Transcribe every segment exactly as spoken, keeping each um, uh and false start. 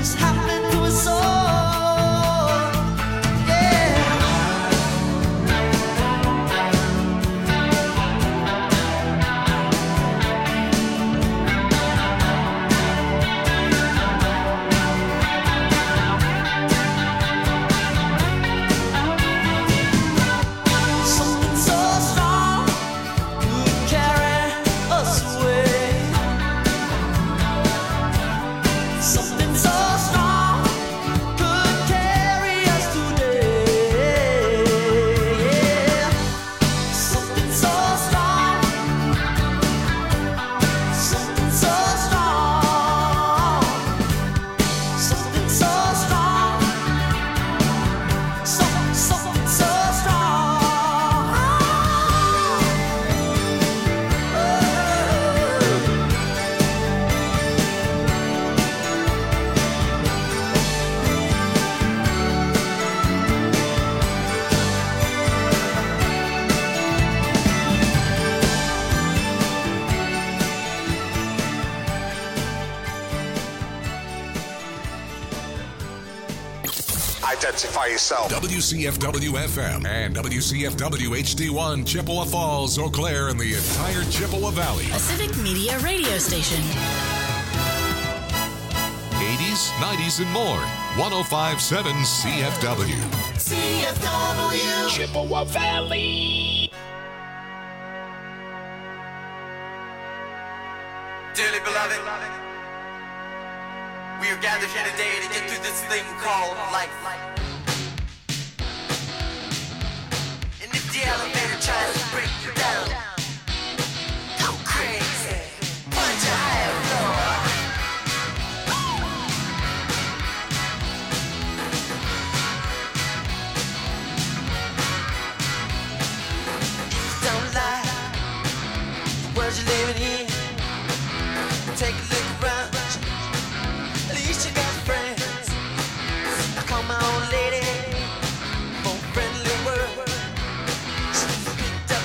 Identify yourself. W C F W F M and W C F W H D one, Chippewa Falls, Eau Claire, and the entire Chippewa Valley. A civic media radio station. eighties, nineties, and more. one oh five point seven C F W. C F W. Chippewa Valley. Dearly beloved, we are gathered here today to get through this thing called life. And if the elevator tries to break you down, go crazy, punch a higher floor. Don't lie, the world you're living in. Take a look around. At least you got friends. I call my old lady for a friendly word. She picked up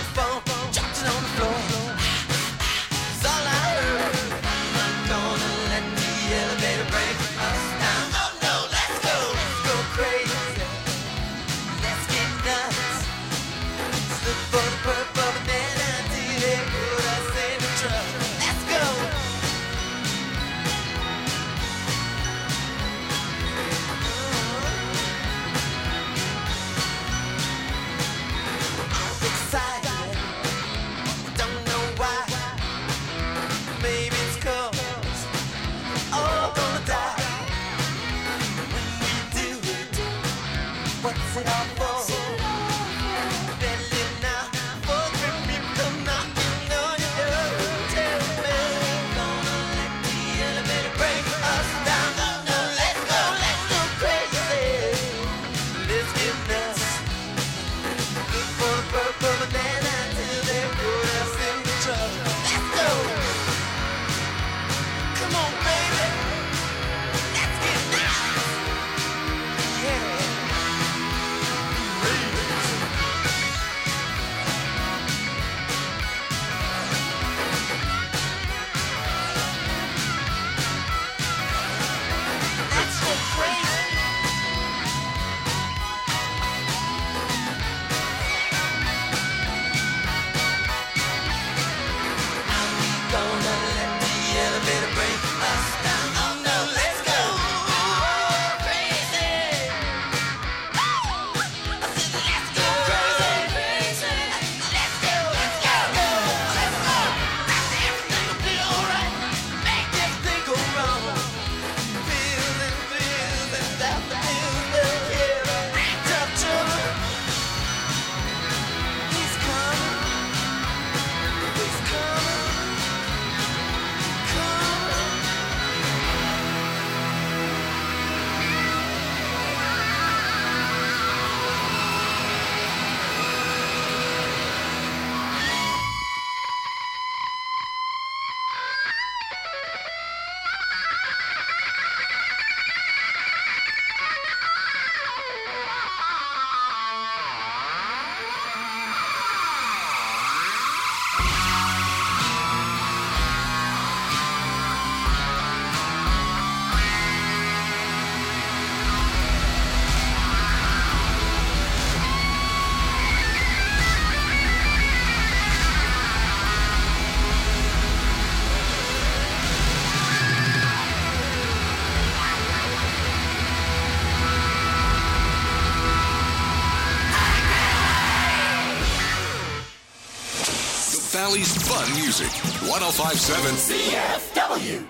Valley's fun music. one oh five point seven C F W.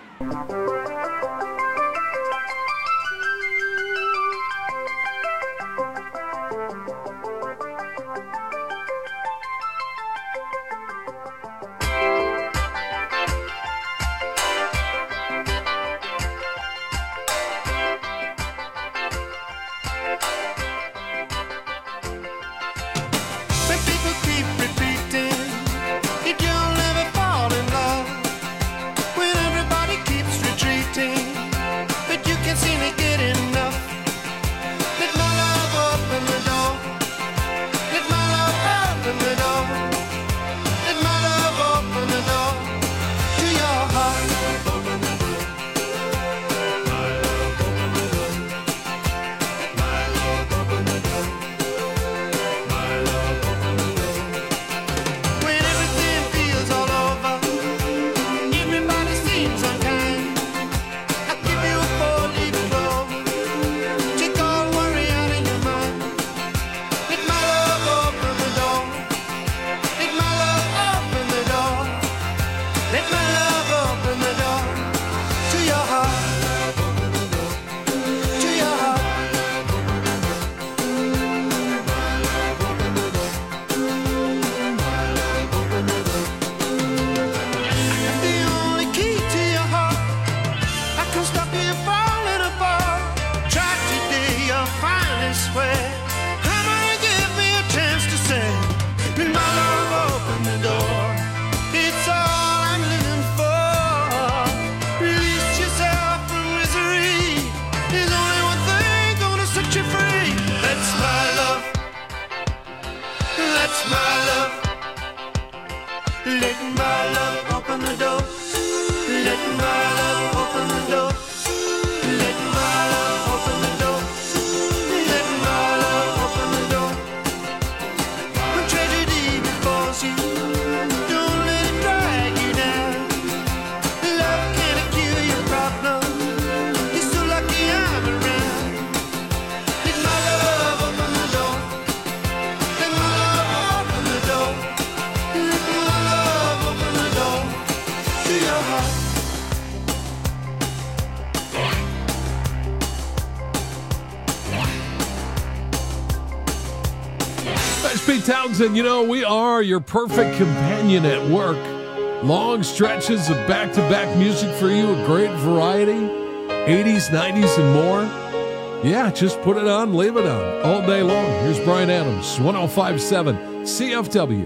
Townsend, you know, we are your perfect companion at work. Long stretches of back-to-back music for you, a great variety, eighties, nineties, and more. Yeah, just put it on, leave it on, all day long. Here's Bryan Adams, one oh five point seven C F W.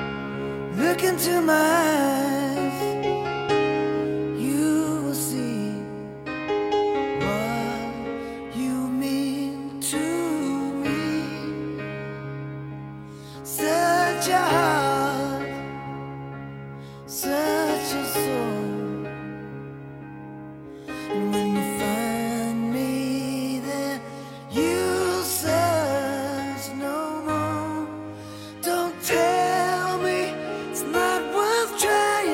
Look into my eyes, you will see what you mean to me. Such a heart, such a soul. And when you find me there, you'll search no more. Don't tell me it's not worth trying.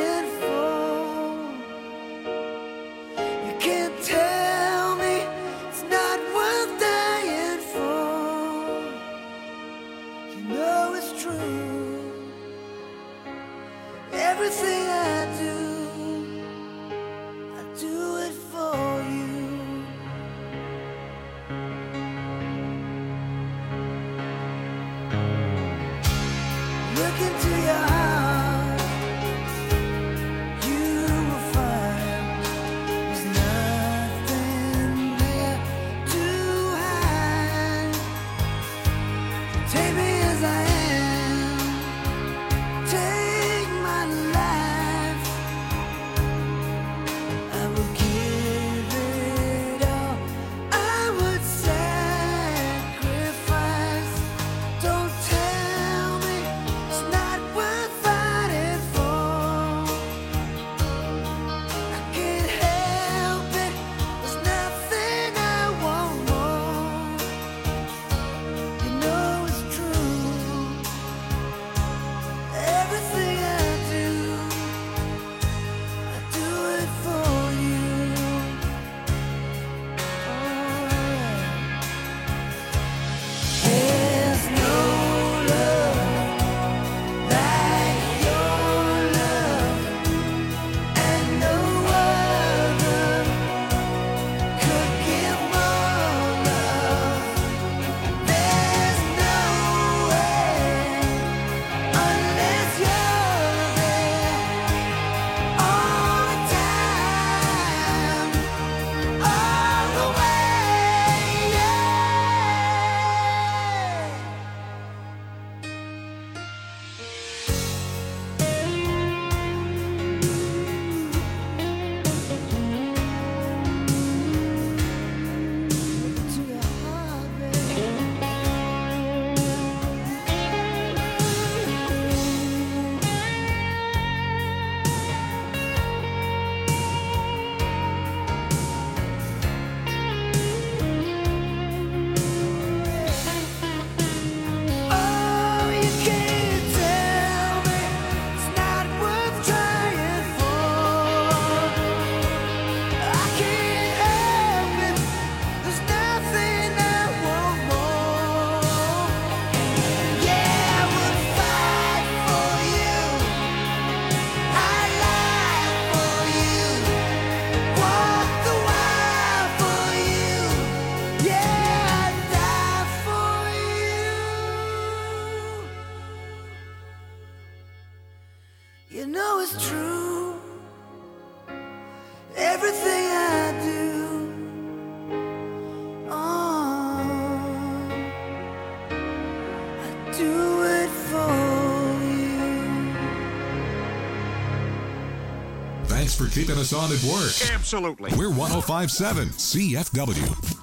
for keeping us on at work. Absolutely. We're one oh five point seven C F W.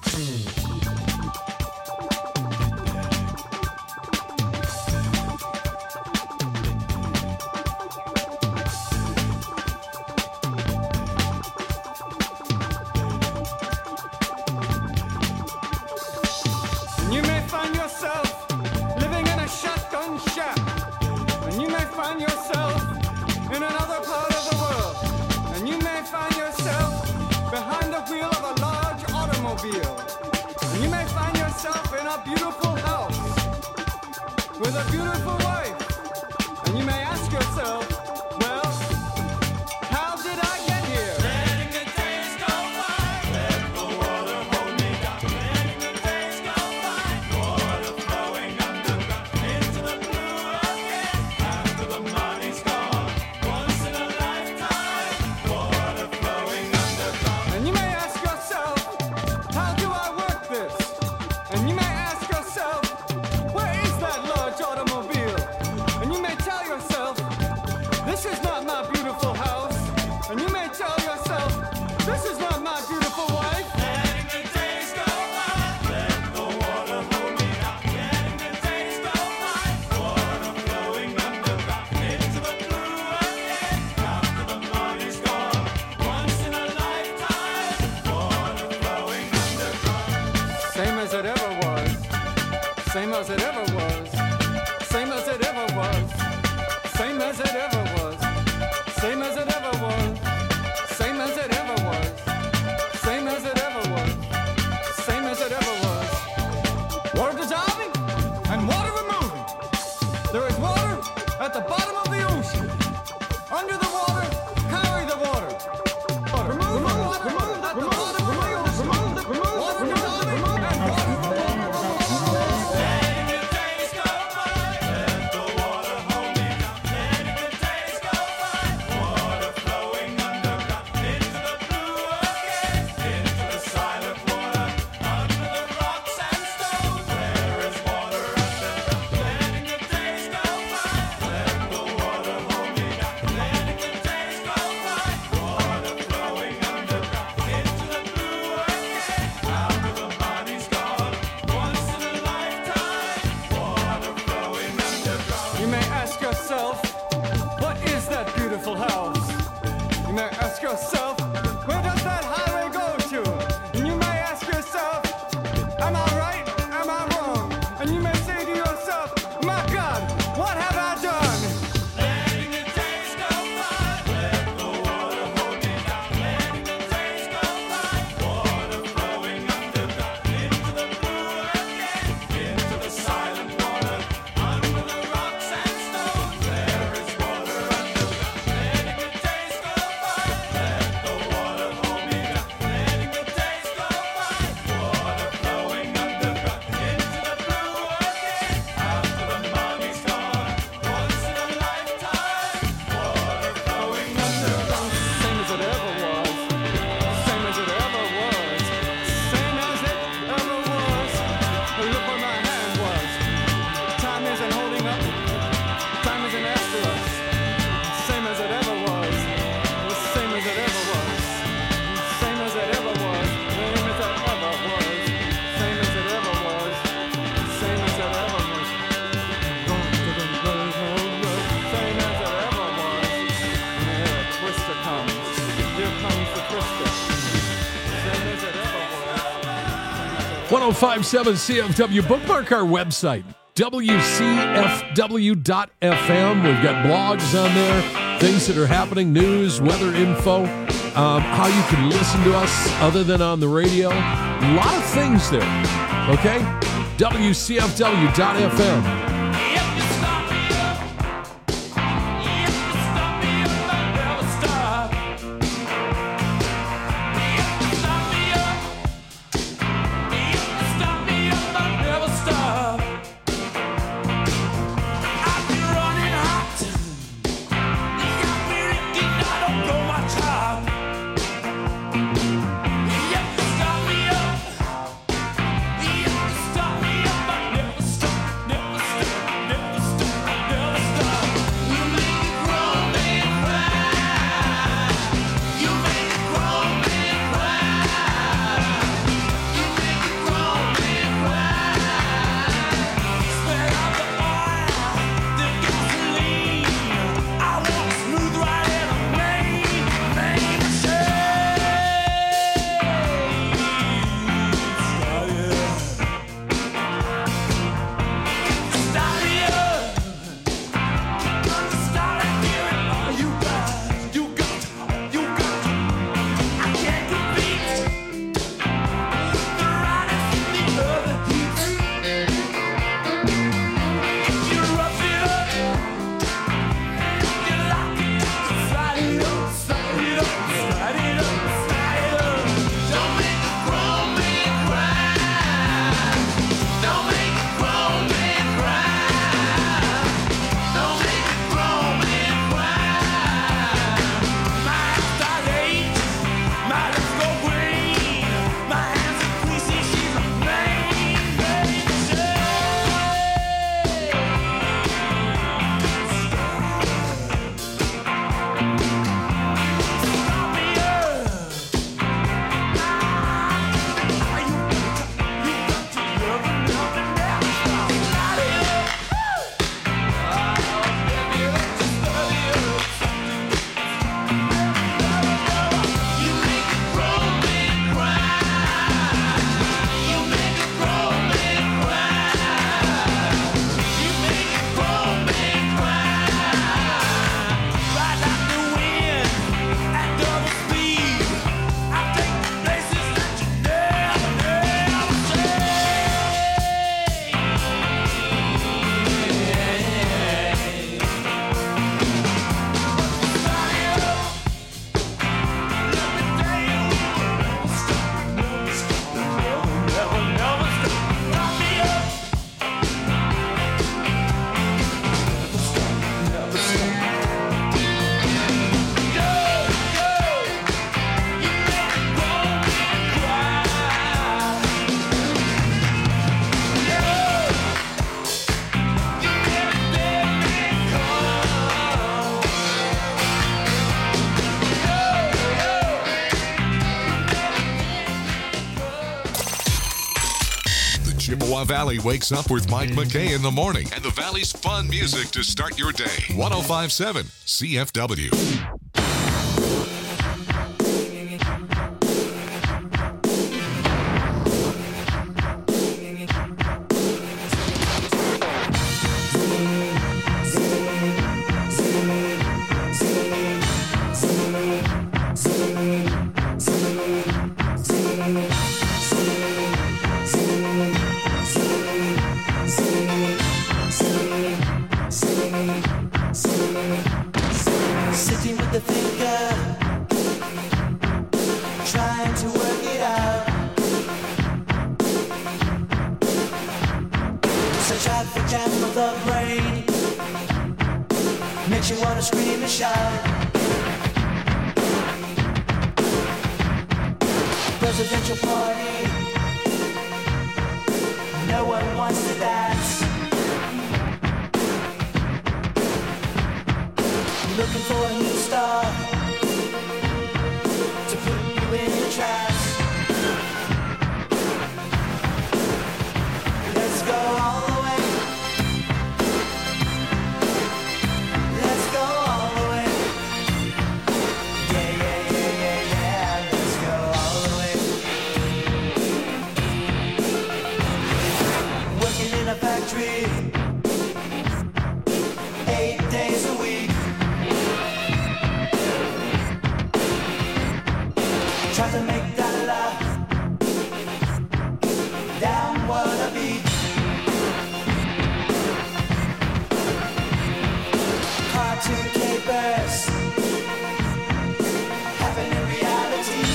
You may find yourself living in a shotgun shack, and you may find yourself in another part of the world, and you may find yourself behind the wheel of a large automobile, and you may find yourself in a beautiful house with a beautiful wife, and you may ask yourself, well, how did I get here? Letting the days go by, let the water hold me down. Letting the days go by, water flowing underground into the blue again. After the money's gone, once in a lifetime, water flowing underground. And you may ask yourself, how do I work this? And you may ask yourself, where is that large automobile? And you may tell yourself, this is not my beautiful house. And you may tell yourself, this is not my beautiful wife. Letting the days go by, let the water hold me down. Letting the days go by, water flowing underground into the blue again. After the money's gone, once in a lifetime, water flowing underground. Same as it ever was. Same as it ever was. Same as it ever was. Same as it ever was. Same as it ever was. Same as it ever was. Same as it ever was. Same as it ever was. Water dissolving and water removing. There is water at the bottom of the ocean. Under the water, carry the water. Water. Remove the water at the bottom of the ocean. Water dissolving and water removing. Letting the days go by, let the water hold me down. Letting the days go by, water flowing underground into the blue again, into the silent water, under the rocks and stones. There is water underground. Letting the days go by, let the water hold me down. Letting the days go by, water flowing underground into the blue again. After the money's gone, once in a lifetime, water flowing underground. You may ask yourself, what is that beautiful house? You may ask yourself, where does that highway go to? And you may ask yourself, am I right? Am I wrong? And you may say to yourself, my God, what have I done? Letting the days go by, let the water hold me down. Letting the days go by, water flowing underground into the blue again, into the silent water, under the rocks and stones. There is water underground. Letting the days go by, let the water hold me down. Letting the days go by, water flowing underground into the blue again. After the money's gone, once in a lifetime, water flowing underground. Same as it ever was. Same as it ever was. Same as it ever was. Look where my hand was. Time isn't holding up. Time isn't after us. Same as it ever was. Same as it ever was. Same as it ever was. Same as it ever was. Same as it ever was. Same as it ever was. Same as it ever was. And here a twister comes. Here comes the twister. Same as it ever was. one oh five point seven C F W. Bookmark our website, W C F W dot F M. We've got blogs on there, things that are happening, news, weather info, um, how you can listen to us other than on the radio. A lot of things there, okay? W C F W dot F M. If you stop me up, if you stop me up, I'll never stop. If you stop me up, if you stop me up, I'll never stop. I've been running hot, you got me leaking, I don't know my job. If you stop me up, if you stop me up, I'll never stop, never stop. Chippewa Valley wakes up with Mike McKay in the morning and the Valley's fun music to start your day. one oh five point seven C F W. Sitting with the thinker, trying to work it out. Such out for jam of the brain makes you wanna scream and shout. Presidential party, no one wants to dance. Looking for a new star to put you in the trance. Let's go all the way. Let's go all the way. Yeah, yeah, yeah, yeah, yeah. Let's go all the way. Working in a factory, eight days a week. Try to make that love down wanna be. Cartoon capers happen in reality.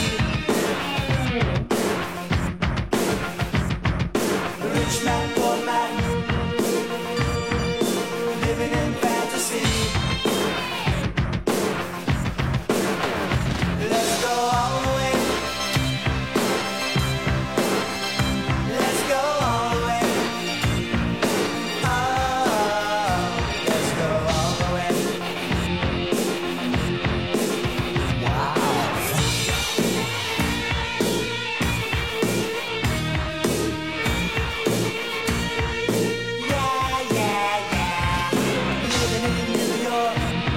Rich man, poor man, living in fantasy. Let's go all the way. Let's go all the way. Oh, let's go all the way. Wow. Yeah, yeah, yeah. Living in New York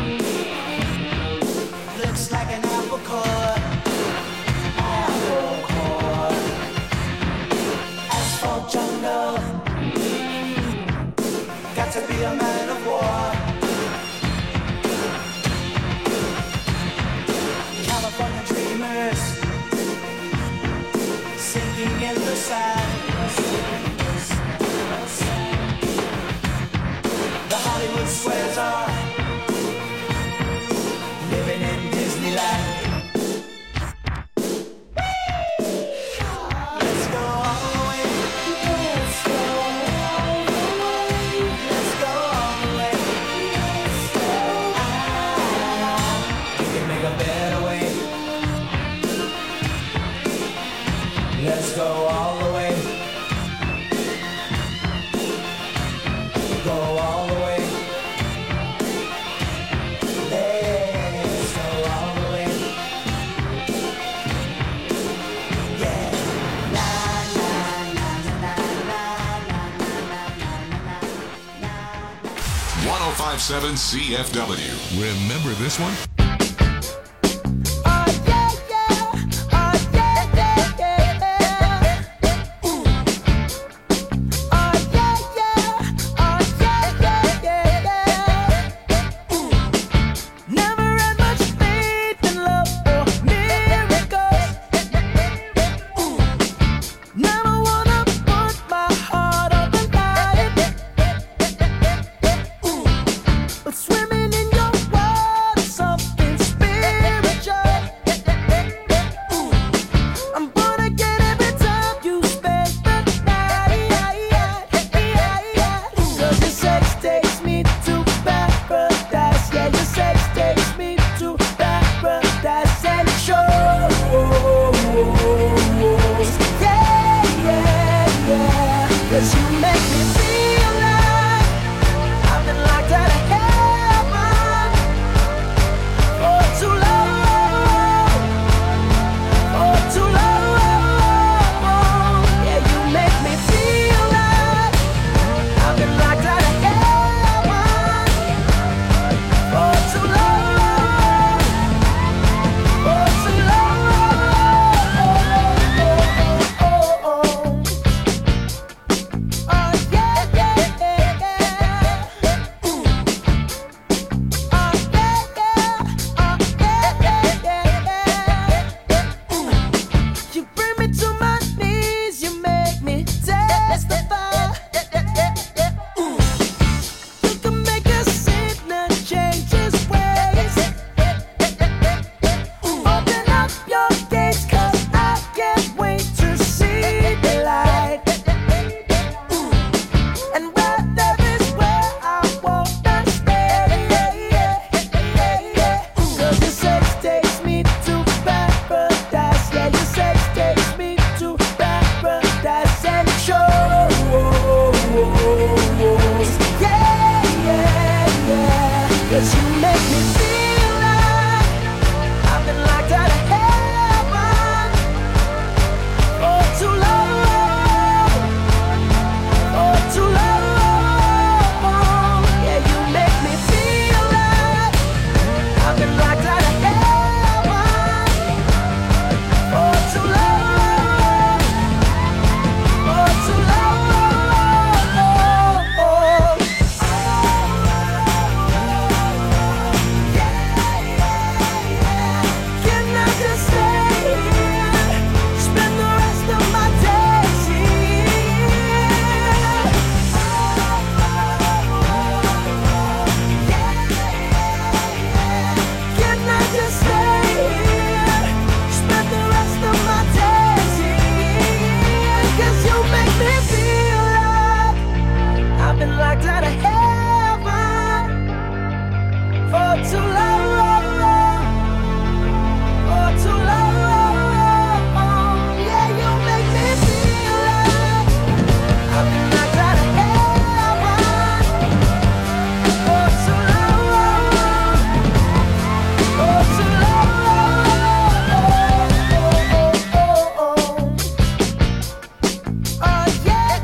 looks like an apple core. Apple core. Asphalt jungle. Got to be a man of war. California dreamers sinking in the sand. The Hollywood squares are living in Disneyland. Let's go all the way. Let's go all the way. Let's go all the way. Ah, we can make a better way. Let's go all the way. Go all the way. Let's go all the way. Yeah. La la la la la la la la. one oh five point seven C F W. Remember this one? Oh yeah yeah. Oh yeah yeah yeah. Ooh. Oh yeah yeah. Oh yeah yeah yeah. Ooh. Never had much faith in love or miracles. Ooh. Never wanna put my heart on the line. Ooh. But swimming in your world is something spiritual. Ooh. I'm gonna get every time you spend the night. Cause your sex takes me to paradise. Yeah, your sex takes me to paradise and it shows. Yeah, yeah, yeah. Cause you make me feel like I've been locked out of heaven for too long, for too long. Yeah, you make me feel make me feel like I've been locked out of heaven for too long, for too long. Yeah, you make me feel like I've been locked out of heaven for too long, for too long. Oh yeah.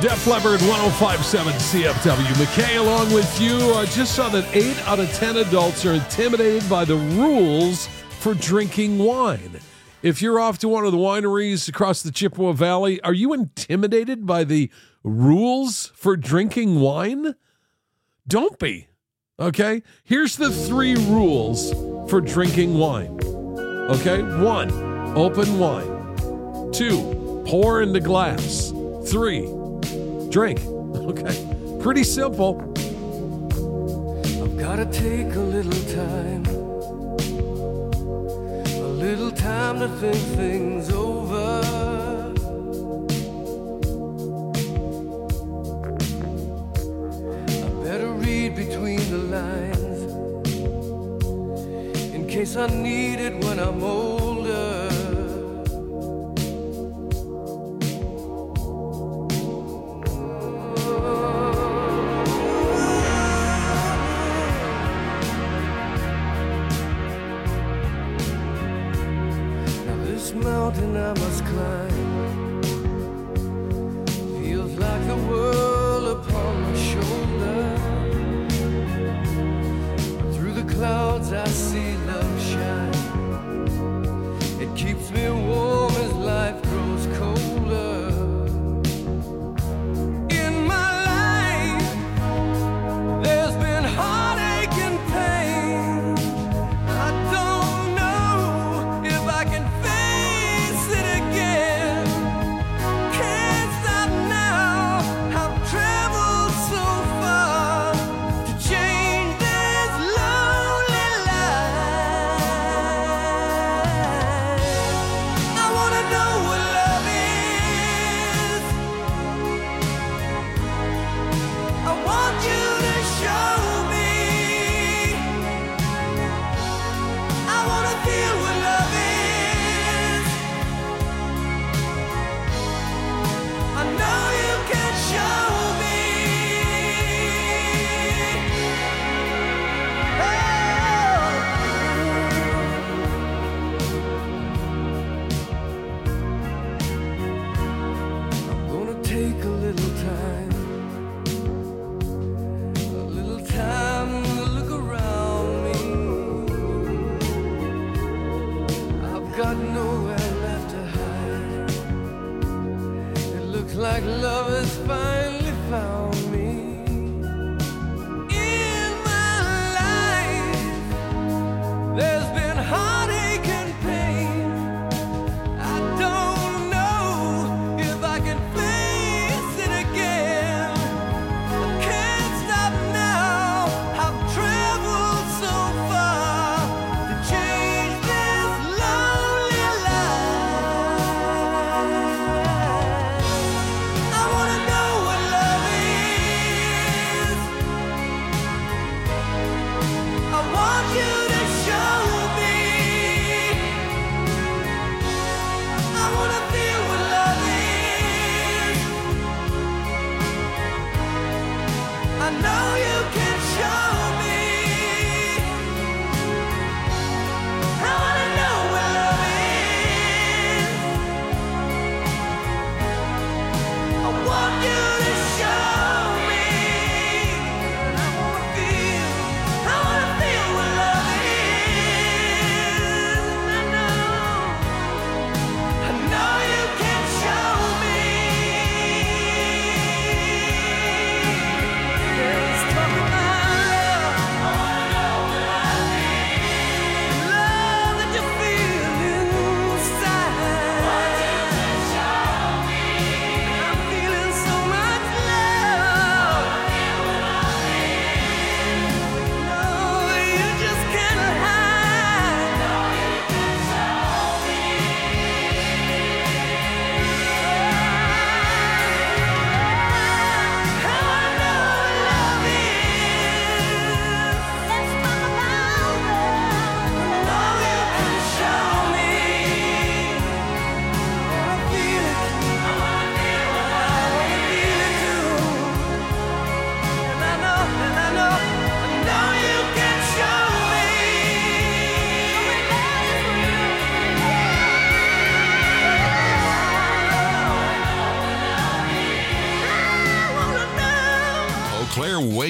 Def Leppard, one oh five point seven C F W. McKay along with you. I just saw that eight out of ten adults are intimidated by the rules for drinking wine. If you're off to one of the wineries across the Chippewa Valley, are you intimidated by the rules for drinking wine? Don't be. Okay? Here's the three rules for drinking wine. Okay? One, open wine. Two, pour into glass. Three, drink. Okay? Pretty simple. I've got to take a little time. A little time to think things over. I better read between the lines in case I need it when I'm older. Mountain I must climb feels like the world upon my shoulder. Through the clouds I see love shine. It keeps me warm as life grows colder. In my life there's been heartache and pain. I don't know if I can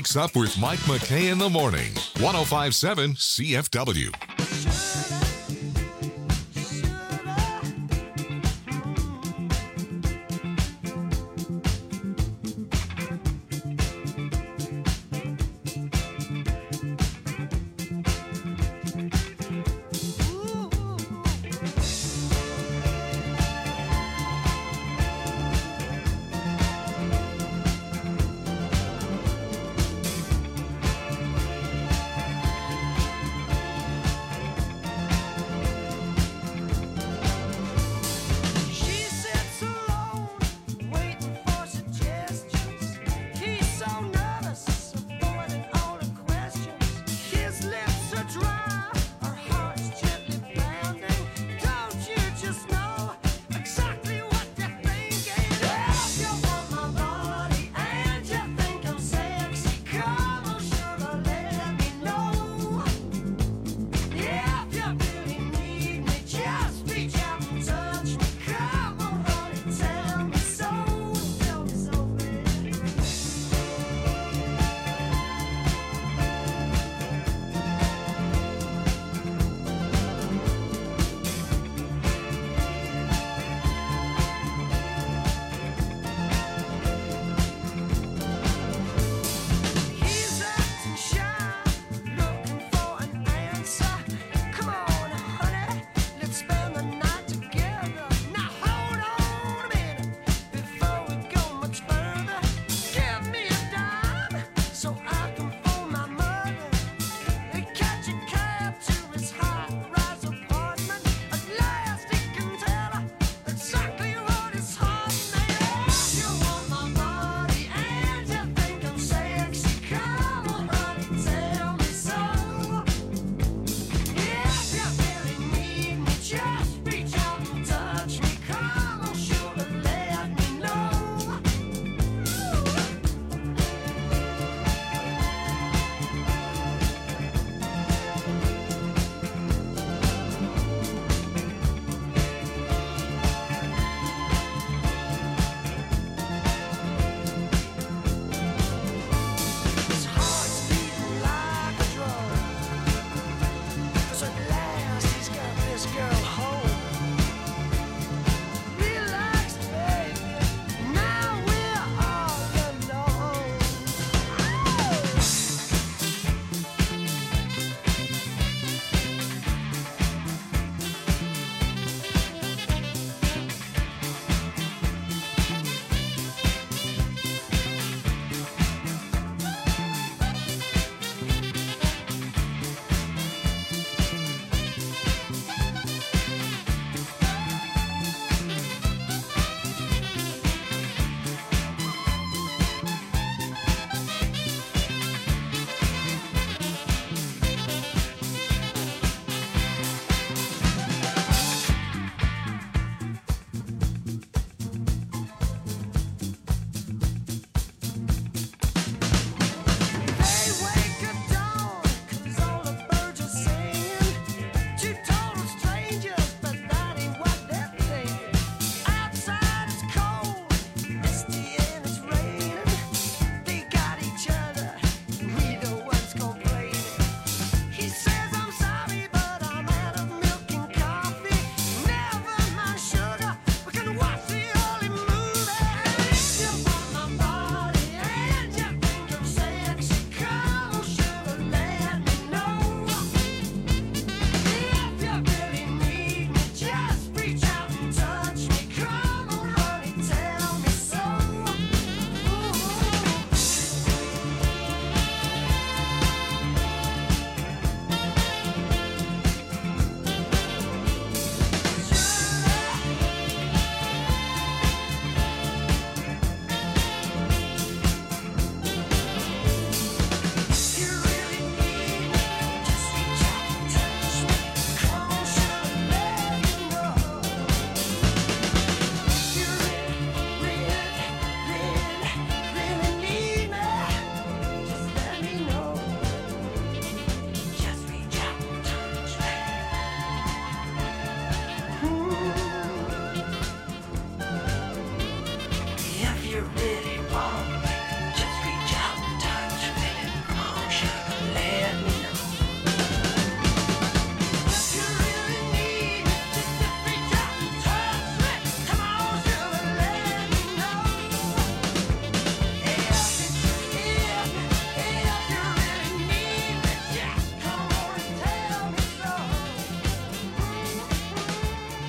Wakes Up with Mike McKay in the morning. one oh five point seven C F W.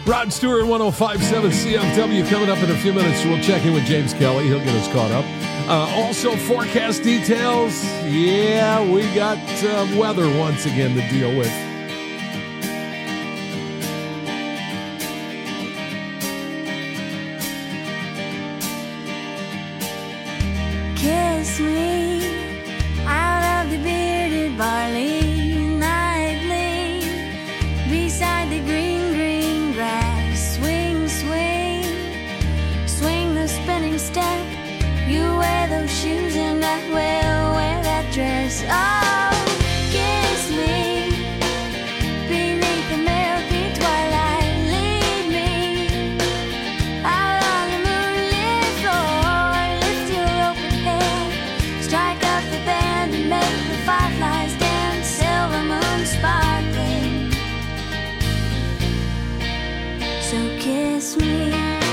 Rod Stewart, one oh five point seven C F W. Coming up in a few minutes, we'll check in with James Kelly. He'll get us caught up. Uh, also, forecast details. Yeah, we got uh, weather once again to deal with. Kiss me out of the bearded barley nightly beside the green, green grass. Swing, swing, swing the spinning step. You wear those shoes and I will wear that dress. Oh, kiss me beneath the milky twilight. Lead me out on the moonlit floor. Lift your open head, strike up the band and make the fireflies dance. Silver moon sparkling. So kiss me.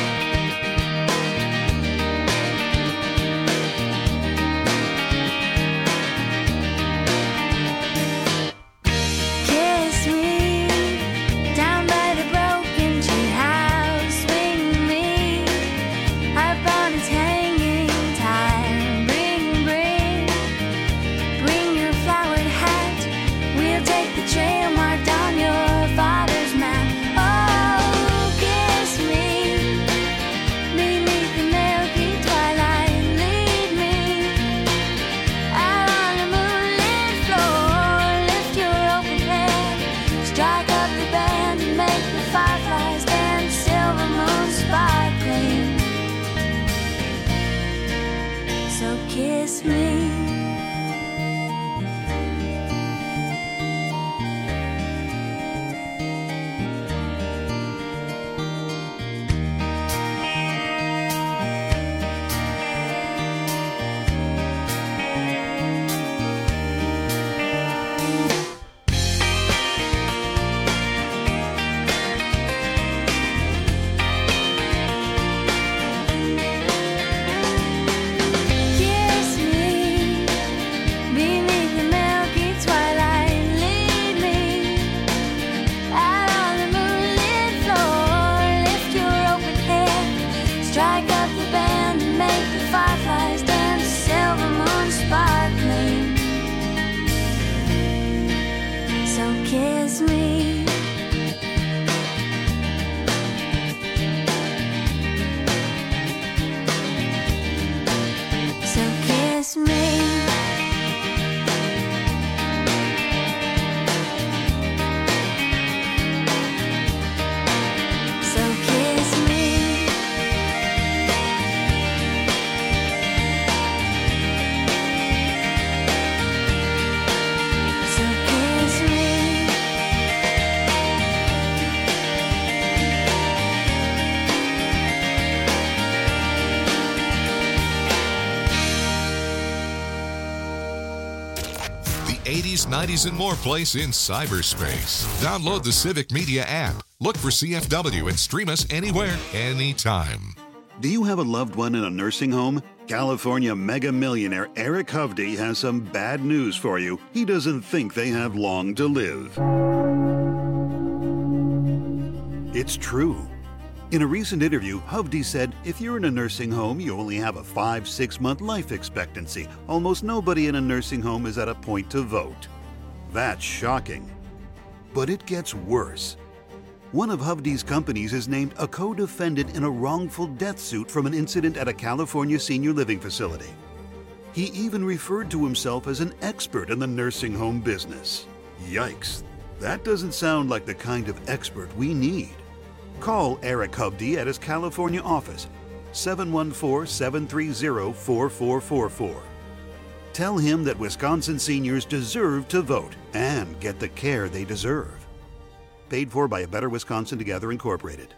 Kiss me. Kiss me. So kiss me. So kiss me. So kiss me. eighties, nineties, and more place in cyberspace. Download the Civic Media app. Look for C F W and stream us anywhere, anytime. Do you have a loved one in a nursing home? California mega millionaire Eric Hovde has some bad news for you. He doesn't think they have long to live. It's true. In a recent interview, Hovde said, if you're in a nursing home, you only have a five, six month life expectancy. Almost nobody in a nursing home is at a point to vote. That's shocking. But it gets worse. One of Hovde's companies is named a co-defendant in a wrongful death suit from an incident at a California senior living facility. He even referred to himself as an expert in the nursing home business. Yikes, that doesn't sound like the kind of expert we need. Call Eric Hovde at his California office, seven one four, seven three zero, four four four four. Tell him that Wisconsin seniors deserve to vote and get the care they deserve. Paid for by A Better Wisconsin Together Incorporated.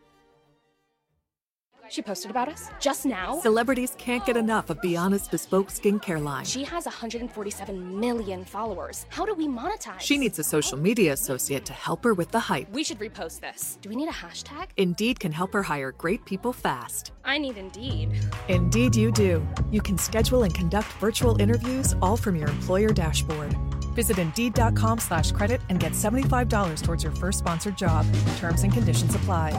She posted about us just now. Celebrities can't get enough of Be Honest Bespoke skincare line. She has one hundred forty-seven million followers. How do we monetize? She needs a social media associate to help her with the hype. We should repost this. Do we need a hashtag? Indeed can help her hire great people fast. I need Indeed. Indeed you do. You can schedule and conduct virtual interviews all from your employer dashboard. Visit Indeed.com slash credit and get seventy-five dollars towards your first sponsored job. Terms and conditions apply.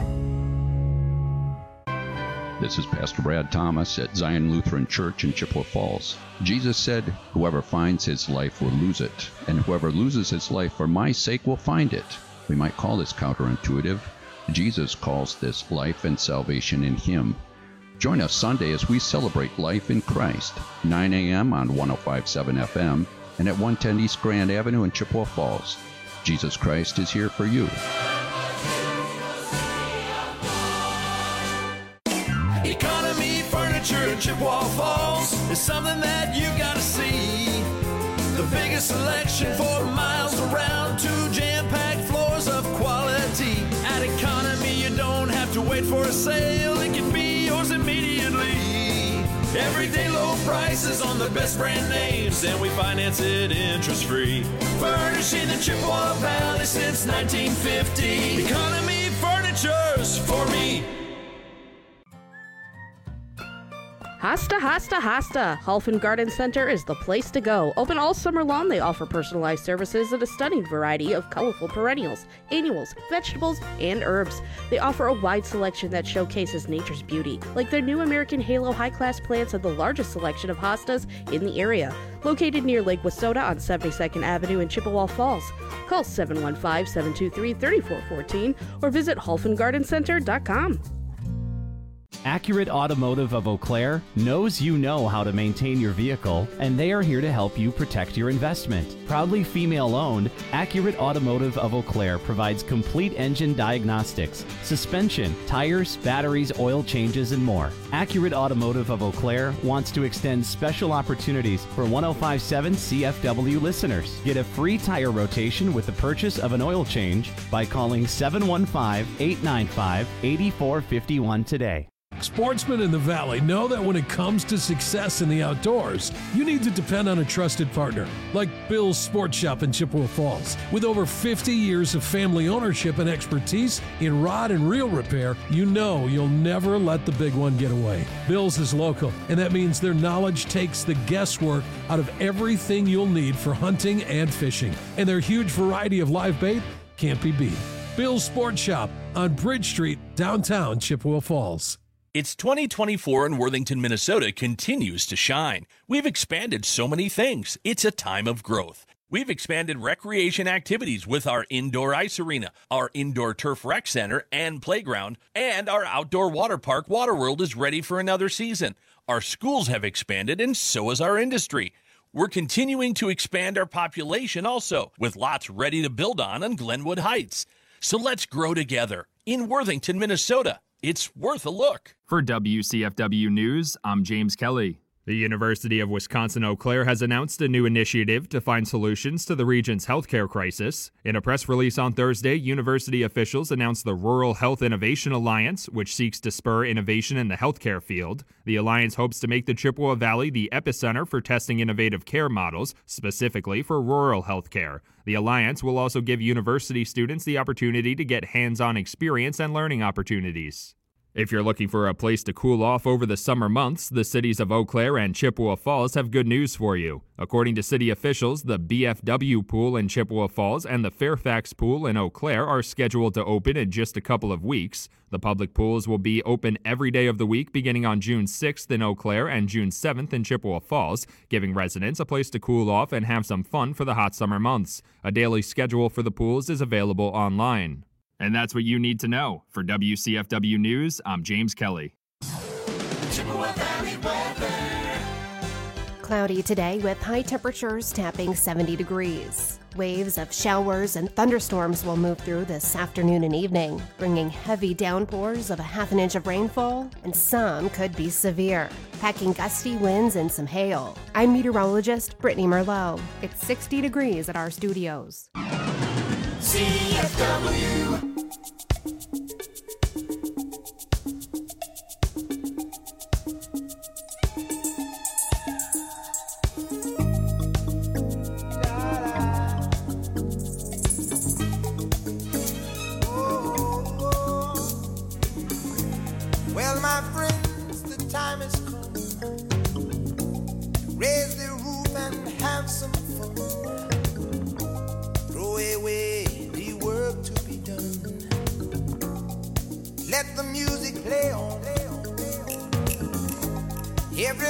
This is Pastor Brad Thomas at Zion Lutheran Church in Chippewa Falls. Jesus said, "Whoever finds his life will lose it, and whoever loses his life for my sake will find it." We might call this counterintuitive. Jesus calls this life and salvation in him. Join us Sunday as we celebrate life in Christ, nine a.m. on one oh five point seven F M and at one ten East Grand Avenue in Chippewa Falls. Jesus Christ is here for you. Economy Furniture in Chippewa Falls is something that you gotta see. The biggest selection for miles around, two jam-packed floors of quality. At Economy, you don't have to wait for a sale, it can be yours immediately. Everyday low prices on the best brand names, and we finance it interest-free. Furnishing the Chippewa Valley since nineteen fifty. Economy Furniture's for me. Hasta, Hasta, Hasta. Halfen Garden Center is the place to go. Open all summer long, they offer personalized services and a stunning variety of colorful perennials, annuals, vegetables, and herbs. They offer a wide selection that showcases nature's beauty, like their new American Halo high-class plants and the largest selection of hostas in the area. Located near Lake Wissota on seventy-second Avenue in Chippewa Falls. Call seven one five, seven two three, three four one four or visit halfen garden center dot com. Accurate Automotive of Eau Claire knows you know how to maintain your vehicle, and they are here to help you protect your investment. Proudly female-owned, Accurate Automotive of Eau Claire provides complete engine diagnostics, suspension, tires, batteries, oil changes, and more. Accurate Automotive of Eau Claire wants to extend special opportunities for one oh five point seven C F W listeners. Get a free tire rotation with the purchase of an oil change by calling seven one five, eight nine five, eight four five one today. Sportsmen in the Valley know that when it comes to success in the outdoors, you need to depend on a trusted partner, like Bill's Sports Shop in Chippewa Falls. With over fifty years of family ownership and expertise in rod and reel repair, you know you'll never let the big one get away. Bill's is local, and that means their knowledge takes the guesswork out of everything you'll need for hunting and fishing. And their huge variety of live bait can't be beat. Bill's Sports Shop on Bridge Street, downtown Chippewa Falls. It's twenty twenty-four and Worthington, Minnesota continues to shine. We've expanded so many things. It's a time of growth. We've expanded recreation activities with our indoor ice arena, our indoor turf rec center and playground, and our outdoor water park, Waterworld, is ready for another season. Our schools have expanded, and so has our industry. We're continuing to expand our population also, with lots ready to build on on Glenwood Heights. So let's grow together in Worthington, Minnesota. It's worth a look. For W C F W News, I'm James Kelly. The University of Wisconsin-Eau Claire has announced a new initiative to find solutions to the region's healthcare crisis. In a press release on Thursday, university officials announced the Rural Health Innovation Alliance, which seeks to spur innovation in the healthcare field. The alliance hopes to make the Chippewa Valley the epicenter for testing innovative care models, specifically for rural healthcare. The alliance will also give university students the opportunity to get hands-on experience and learning opportunities. If you're looking for a place to cool off over the summer months, the cities of Eau Claire and Chippewa Falls have good news for you. According to city officials, the B F W pool in Chippewa Falls and the Fairfax pool in Eau Claire are scheduled to open in just a couple of weeks. The public pools will be open every day of the week beginning on June sixth in Eau Claire and June seventh in Chippewa Falls, giving residents a place to cool off and have some fun for the hot summer months. A daily schedule for the pools is available online. And that's what you need to know. For W C F W News, I'm James Kelly. Chippewa Valley weather. Cloudy today with high temperatures tapping seventy degrees. Waves of showers and thunderstorms will move through this afternoon and evening, bringing heavy downpours of a half an inch of rainfall, and some could be severe, packing gusty winds and some hail. I'm meteorologist Brittany Merlot. It's sixty degrees at our studios. C F W. Well, my friends, the time has come. Raise the roof and have some fun.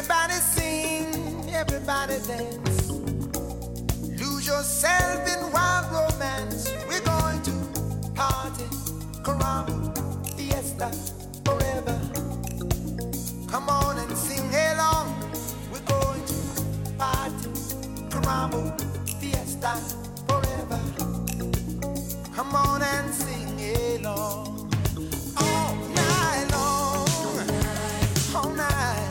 Everybody sing, everybody dance. Lose yourself in wild romance. We're going to party, caramba, fiesta, forever. Come on and sing along. We're going to party, caramba, fiesta, forever. Come on and sing along. All night long, all night.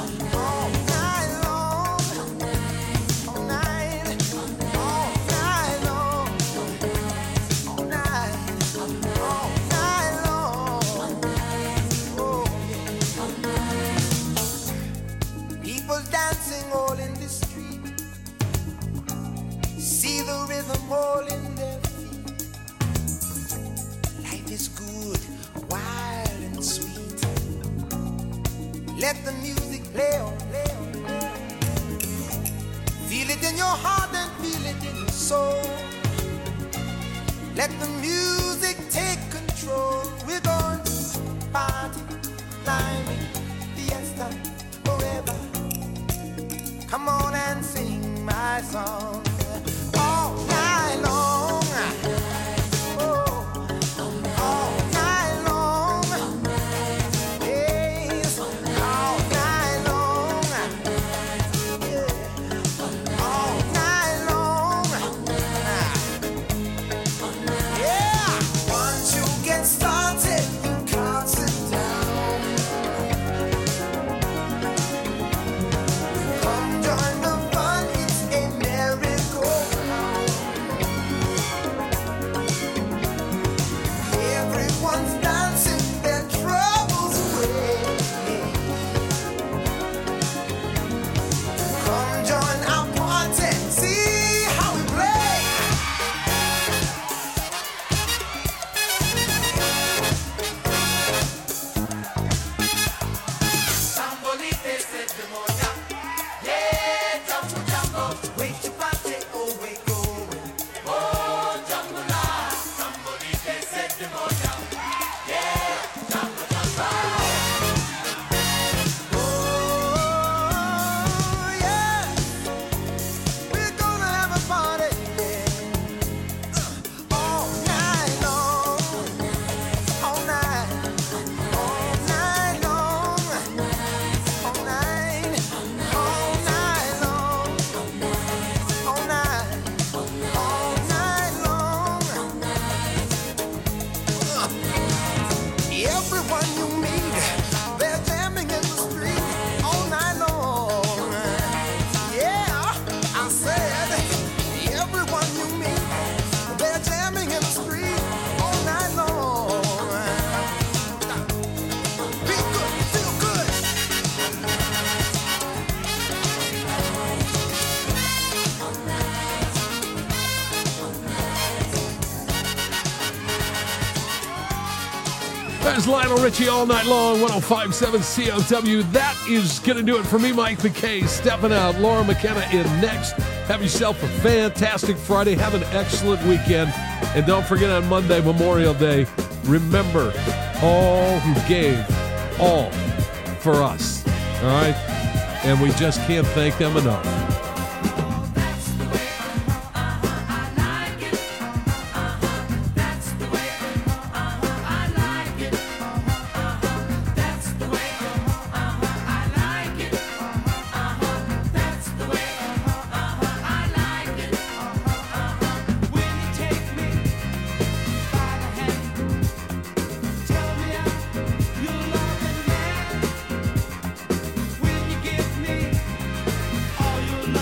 Dancing all in the street, see the rhythm all in their feet. Life is good, wild and sweet. Let the music play on, play on, play on. Feel it in your heart and feel it in your soul. Let the music take control. We're going to party, climbing, fiesta, forever. Come on and sing my song all night long. Oh, all night long. Yes, all night long. Yeah, all night long. Yeah, once you get started, you can't sit down. There's Lionel Richie all night long, one oh five point seven C O W. That is going to do it for me, Mike McKay. Stepping out, Laura McKenna in next. Have yourself a fantastic Friday. Have an excellent weekend. And don't forget on Monday, Memorial Day, remember all who gave all for us. All right? And we just can't thank them enough. When you give me all your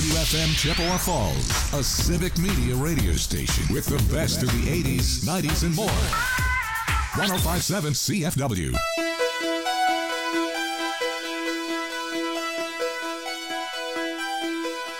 W F M Chippewa Falls, a civic media radio station with the best of the eighties, nineties, and more. one oh five point seven C F W.